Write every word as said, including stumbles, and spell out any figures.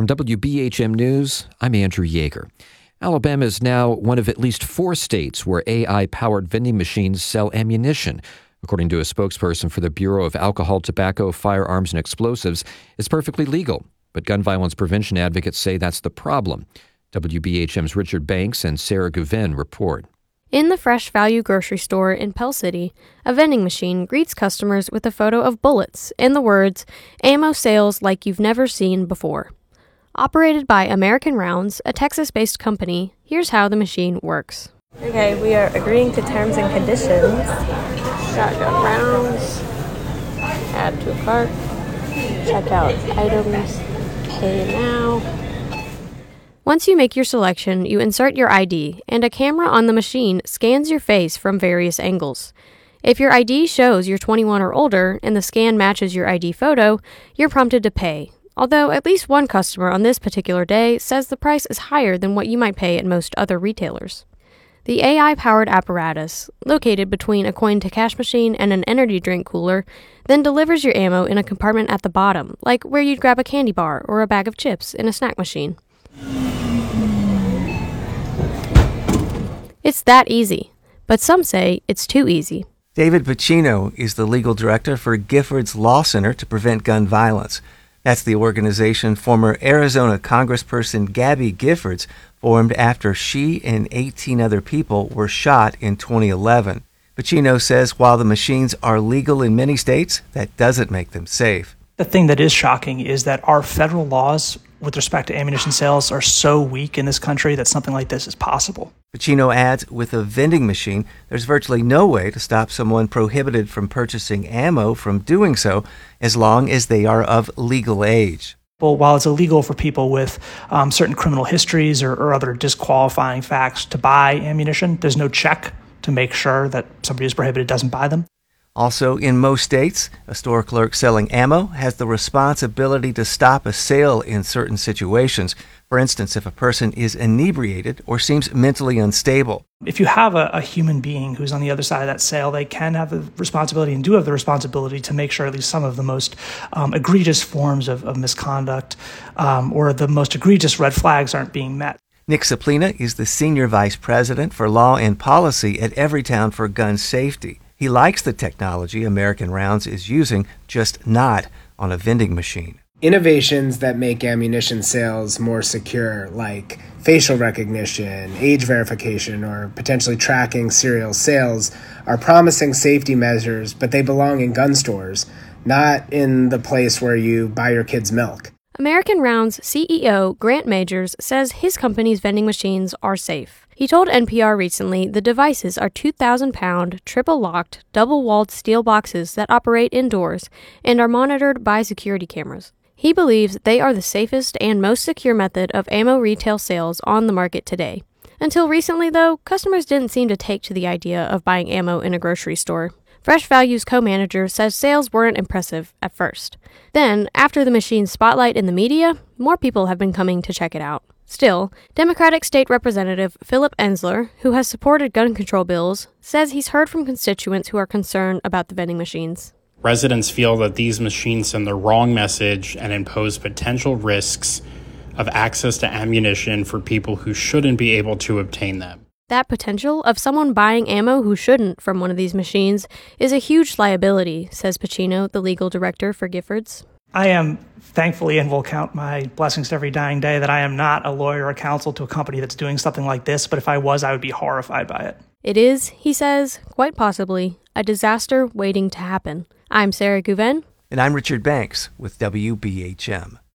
From W B H M News, I'm Andrew Yeager. Alabama is now one of at least four states where A I-powered vending machines sell ammunition. According to a spokesperson for the Bureau of Alcohol, Tobacco, Firearms, and Explosives, it's perfectly legal. But gun violence prevention advocates say that's the problem. W B H M's Richard Banks and Sarah Guven report. In the Fresh Value grocery store in Pell City, a vending machine greets customers with a photo of bullets and the words, "Ammo sales like you've never seen before." Operated by American Rounds, a Texas-based company, here's how the machine works. Okay, we are agreeing to terms and conditions. Shotgun rounds. Add to cart. Check out items. Pay now. Once you make your selection, you insert your I D, and a camera on the machine scans your face from various angles. If your I D shows you're twenty-one or older and the scan matches your I D photo, you're prompted to pay. Although at least one customer on this particular day says the price is higher than what you might pay at most other retailers. The A I-powered apparatus, located between a coin-to-cash machine and an energy drink cooler, then delivers your ammo in a compartment at the bottom, like where you'd grab a candy bar or a bag of chips in a snack machine. It's that easy, but some say it's too easy. David Pacino is the legal director for Giffords Law Center to Prevent Gun Violence. That's the organization former Arizona Congressperson Gabby Giffords formed after she and eighteen other people were shot in twenty eleven. Pacino says while the machines are legal in many states, that doesn't make them safe. The thing that is shocking is that our federal laws with respect to ammunition sales are so weak in this country that something like this is possible. Pacino adds, with a vending machine, there's virtually no way to stop someone prohibited from purchasing ammo from doing so as long as they are of legal age. Well, while it's illegal for people with um, certain criminal histories or, or other disqualifying facts to buy ammunition, there's no check to make sure that somebody who's prohibited doesn't buy them. Also, in most states, a store clerk selling ammo has the responsibility to stop a sale in certain situations. For instance, if a person is inebriated or seems mentally unstable. If you have a, a human being who's on the other side of that sale, they can have the responsibility and do have the responsibility to make sure at least some of the most um, egregious forms of, of misconduct um, or the most egregious red flags aren't being met. Nick Saplina is the Senior Vice President for Law and Policy at Everytown for Gun Safety. He likes the technology American Rounds is using, just not on a vending machine. Innovations that make ammunition sales more secure, like facial recognition, age verification, or potentially tracking serial sales, are promising safety measures, but they belong in gun stores, not in the place where you buy your kids' milk. American Rounds C E O Grant Majors says his company's vending machines are safe. He told N P R recently the devices are two thousand pound, triple-locked, double-walled steel boxes that operate indoors and are monitored by security cameras. He believes they are the safest and most secure method of ammo retail sales on the market today. Until recently, though, customers didn't seem to take to the idea of buying ammo in a grocery store. Fresh Value's co-manager says sales weren't impressive at first. Then, after the machine's spotlight in the media, more people have been coming to check it out. Still, Democratic State Representative Philip Ensler, who has supported gun control bills, says he's heard from constituents who are concerned about the vending machines. Residents feel that these machines send the wrong message and impose potential risks of access to ammunition for people who shouldn't be able to obtain them. That potential of someone buying ammo who shouldn't from one of these machines is a huge liability, says Pacino, the legal director for Giffords. I am thankfully, and will count my blessings to every dying day, that I am not a lawyer or counsel to a company that's doing something like this, but if I was, I would be horrified by it. It is, he says, quite possibly, a disaster waiting to happen. I'm Sarah Guven. And I'm Richard Banks with W B H M.